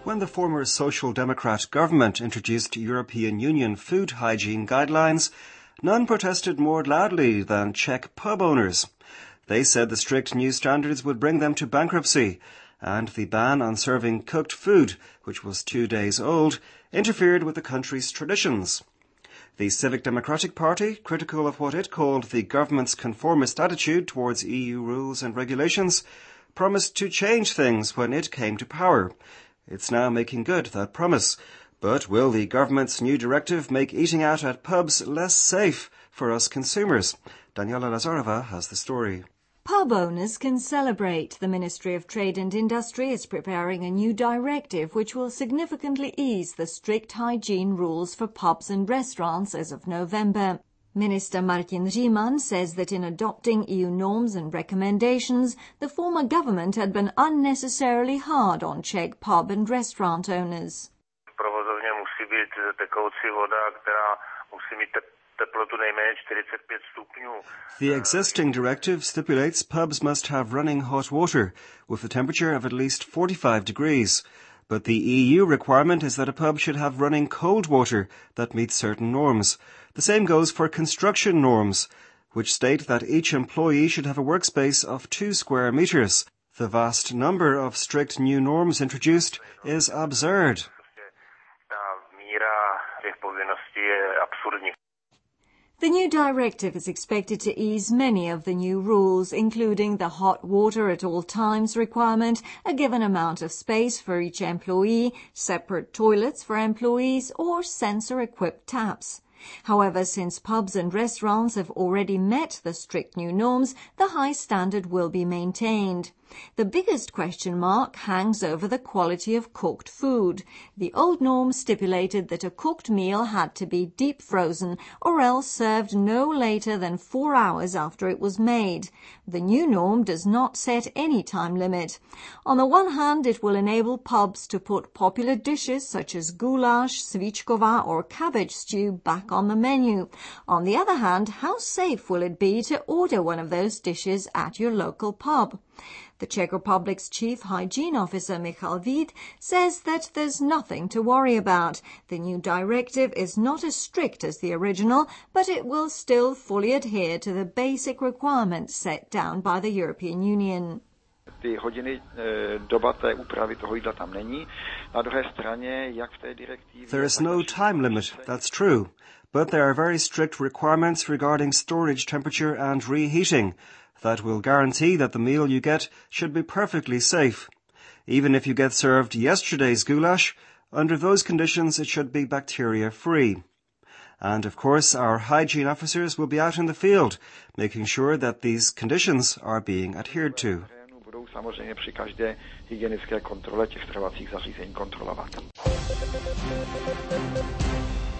When the former Social Democrat government introduced European Union food hygiene guidelines, none protested more loudly than Czech pub owners. They said the strict new standards would bring them to bankruptcy, and the ban on serving cooked food, which was 2 days old, interfered with the country's traditions. The Civic Democratic Party, critical of what it called the government's conformist attitude towards EU rules and regulations, promised to change things when it came to power. It's now making good that promise. But will the government's new directive make eating out at pubs less safe for us consumers? Daniela Lazarova has the story. Pub owners can celebrate. The Ministry of Trade and Industry is preparing a new directive which will significantly ease the strict hygiene rules for pubs and restaurants as of November. Minister Martin Riemann says that in adopting EU norms and recommendations, the former government had been unnecessarily hard on Czech pub and restaurant owners. V provozovně musí být tekoucí voda, která musí mít teplotu nejméně 45 stupňů. The existing directive stipulates pubs must have running hot water with a temperature of at least 45 degrees. But the EU requirement is that a pub should have running cold water that meets certain norms. The same goes for construction norms, which state that each employee should have a workspace of 2 square meters. The vast number of strict new norms introduced is absurd. The new directive is expected to ease many of the new rules, including the hot water at all times requirement, a given amount of space for each employee, separate toilets for employees, or sensor-equipped taps. However, since pubs and restaurants have already met the strict new norms, the high standard will be maintained. The biggest question mark hangs over the quality of cooked food. The old norm stipulated that a cooked meal had to be deep frozen or else served no later than 4 hours after it was made. The new norm does not set any time limit. On the one hand, it will enable pubs to put popular dishes such as goulash, svíčková or cabbage stew back on the menu. On the other hand, how safe will it be to order one of those dishes at your local pub? The Czech Republic's Chief Hygiene Officer Michal Vít says that there's nothing to worry about. The new directive is not as strict as the original, but it will still fully adhere to the basic requirements set down by the European Union. Ty hodiny doba té úpravy toho jídla tam není. Na druhé straně, jak v té direktivě... There is no time limit, that's true. But there are very strict requirements regarding storage temperature and reheating that will guarantee that the meal you get should be perfectly safe. Even if you get served yesterday's goulash, under those conditions it should be bacteria-free. And of course our hygiene officers will be out in the field, making sure that these conditions are being adhered to. Budou samozřejmě při každé hygienické kontrole těch stravovacích zařízení kontrolovat.